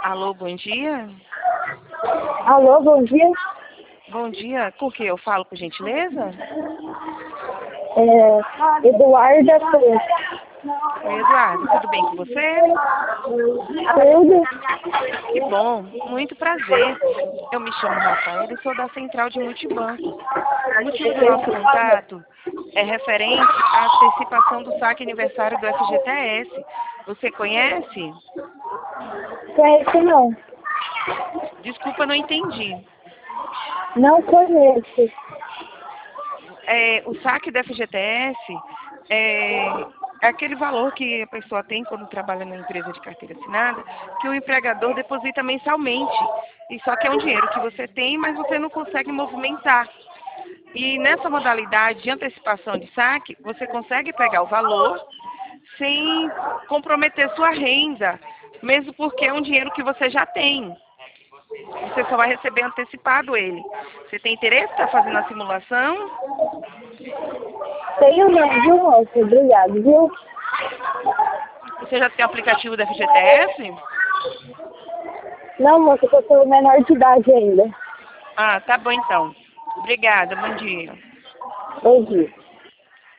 Alô, bom dia? Alô, bom dia. Bom dia, com que eu falo, por gentileza? Eduarda Cruz. Oi, Eduardo, tudo bem com você? Tudo? Que bom, muito prazer. Eu me chamo Rafael e sou da Central de Multibanco. O motivo do nosso contato é referente à antecipação do saque aniversário do FGTS. Você conhece? Conheço não. Desculpa, não entendi. Não conheço. O saque do FGTS é aquele valor que a pessoa tem quando trabalha na empresa de carteira assinada, que o empregador deposita mensalmente. E só que é um dinheiro que você tem, mas você não consegue movimentar. E nessa modalidade de antecipação de saque, você consegue pegar o valor sem comprometer sua renda, mesmo porque é um dinheiro que você já tem. Você só vai receber antecipado ele. Você tem interesse em estar fazendo a simulação? Tenho não, viu, moço? Obrigado, viu? Você já tem o aplicativo da FGTS? Não, moça, que eu sou menor de idade ainda. Ah, tá bom então. Obrigada, bom dia. Bom dia.